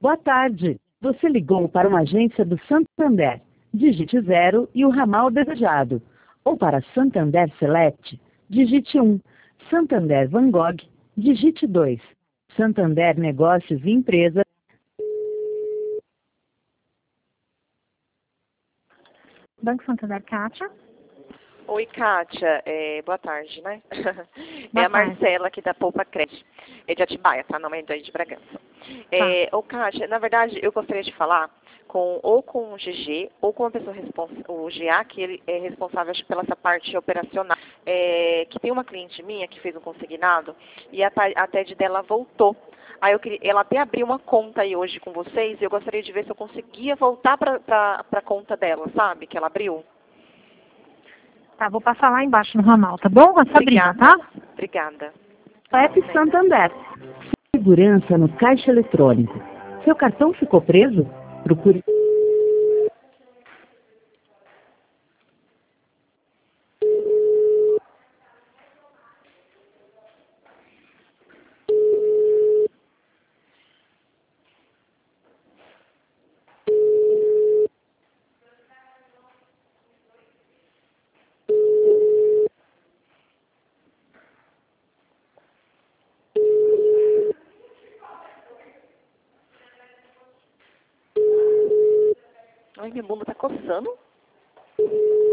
Boa tarde. Você ligou para uma agência do Santander. Digite 0 e o ramal desejado. Ou para Santander Select, digite 1. Santander Van Gogh, digite 2. Santander Negócios e Empresas. Banco Santander, Kátia. Oi, Kátia. Boa tarde, né? Boa a tarde. Marcela aqui da Poupa Crédito. É de Atibaia, tá? Não é de Bragança. Ô, Kátia, na verdade, eu gostaria de falar ou com o GG ou com a pessoa o GA, que ele é responsável, acho, pela essa parte operacional. Que tem uma cliente minha que fez um consignado e a TED dela voltou. Aí ela até abriu uma conta aí hoje com vocês e eu gostaria de ver se eu conseguia voltar para a conta dela, sabe? Que ela abriu. Tá, vou passar lá embaixo no ramal, tá bom? A Sabrina, tá? Obrigada. App Santander. Segurança no caixa eletrônico. Seu cartão ficou preso? Procure. Ai, minha bunda tá coçando.